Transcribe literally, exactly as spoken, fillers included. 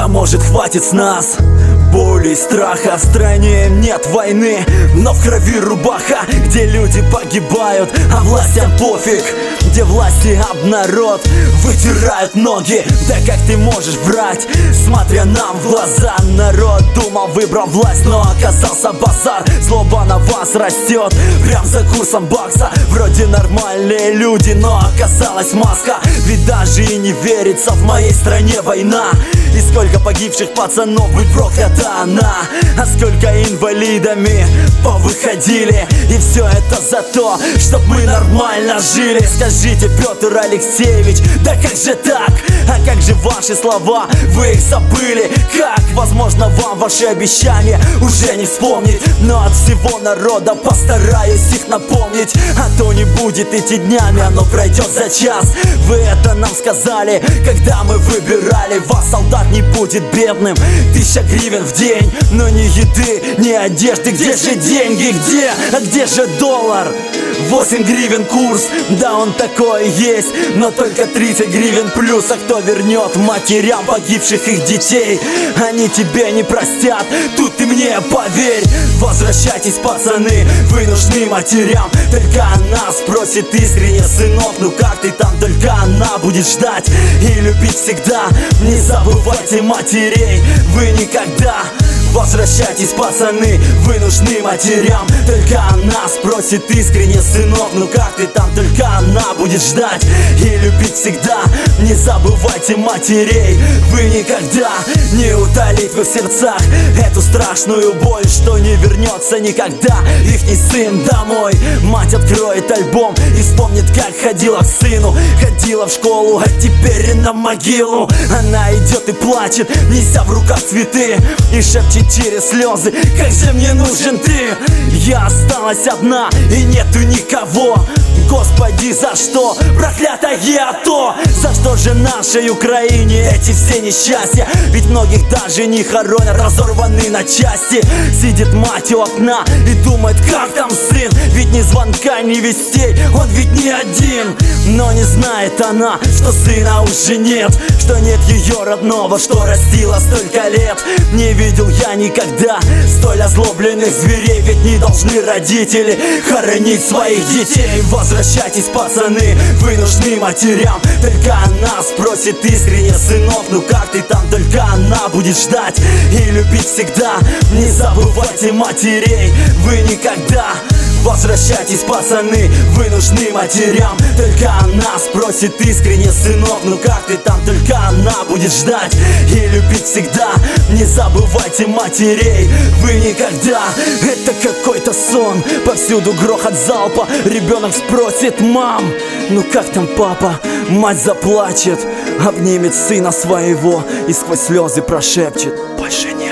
А может, хватит с нас боли и страха? В стране нет войны, но в крови рубаха. Где люди погибают, а властям пофиг. Где власти об народ вытирают ноги. Да как ты можешь врать, смотря нам в глаза? Народ думал, выбрал власть, но оказался базар. Злоба на вас растет, прям за курсом бакса. Вроде нормальные люди, но оказалась маска. Ведь даже и не верится, в моей стране война. И сколько погибших пацанов, будь проклята она. А сколько инвалидами повыходили. И все это за то, чтоб мы нормально жили. Скажите, Петр Алексеевич, да как же так? А как же ваши слова, вы их забыли? Как? Возможно, вам ваши обещания уже не вспомнить, но от всего народа постараюсь их напомнить. А то не будет идти днями, оно пройдет за час. Вы это нам сказали, когда мы выбирали вас. Солдат не будет бедным, тысяча гривен в день, но ни еды, ни одежды. Где же деньги, где? А где же доллар? восемь гривен курс, да он такой есть, но только тридцать гривен плюс. А кто вернет матерям погибших их детей? Они тебе не простят, тут ты мне поверь. Возвращайтесь, пацаны, вы нужны матерям. Только она спросит искренне: сынок, ну как ты там? Только она будет ждать и любить всегда. Не забывайте матерей, вы никогда. Возвращайтесь, пацаны, вы нужны матерям. Только она спросит искренне: сынок, ну как ты там? Только она будет ждать и любить всегда. Не забывайте матерей, вы никогда. Не утолить в их сердцах эту страшную боль, что не вернется никогда ихний сын домой. Мать откроет альбом и вспомнит, как ходила к сыну. Ходила в школу, а теперь и на могилу. Она идет и плачет, неся в руках цветы, и шепчет через слезы: как же мне нужен ты. Я осталась одна и нету никого. Господи, за что? Проклятое АТО! За что же нашей Украине эти все несчастья? Ведь многих даже не хоронят, разорваны на части. Сидит мать у окна и думает, как там сын? Ведь ни звонка, ни вестей, он ведь не один. Но не знает она, что сына уже нет, что нет ее родного, что растила столько лет. Не видел я никогда столь озлобленных зверей, ведь не должны родители хоронить своих детей. Возвращайтесь, пацаны, вы нужны матерям. Только она спросит искренне: сынок, ну как ты там? Только она будет ждать и любить всегда. Не забывайте матерей, вы никогда. Возвращайтесь, пацаны, вы нужны матерям. Только она спросит искренне: сынок, ну как ты там? Только она будет ждать и любить всегда. Не забывайте матерей, вы никогда. Это какой-то сон, повсюду грохот залпа. Ребенок спросит: мам, ну как там папа? Мать заплачет, обнимет сына своего и сквозь слезы прошепчет: больше нет.